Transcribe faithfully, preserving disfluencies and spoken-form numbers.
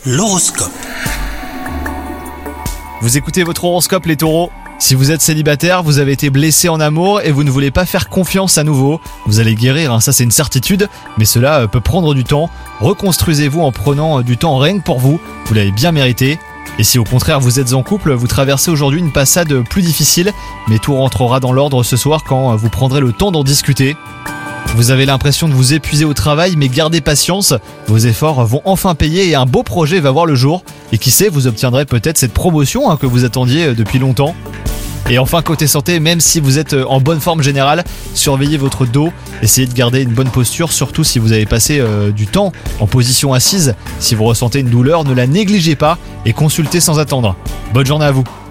L'horoscope. Vous écoutez votre horoscope les taureaux ? Si vous êtes célibataire, vous avez été blessé en amour et vous ne voulez pas faire confiance à nouveau, vous allez guérir, hein, ça c'est une certitude, mais cela peut prendre du temps. Reconstruisez-vous en prenant du temps rien que pour vous, vous l'avez bien mérité. Et si au contraire vous êtes en couple, vous traversez aujourd'hui une passade plus difficile, mais tout rentrera dans l'ordre ce soir quand vous prendrez le temps d'en discuter. Vous avez l'impression de vous épuiser au travail, mais gardez patience, vos efforts vont enfin payer et un beau projet va voir le jour. Et qui sait, vous obtiendrez peut-être cette promotion hein, que vous attendiez depuis longtemps. Et enfin côté santé, même si vous êtes en bonne forme générale, surveillez votre dos, essayez de garder une bonne posture, surtout si vous avez passé euh, du temps en position assise. Si vous ressentez une douleur, ne la négligez pas et consultez sans attendre. Bonne journée à vous.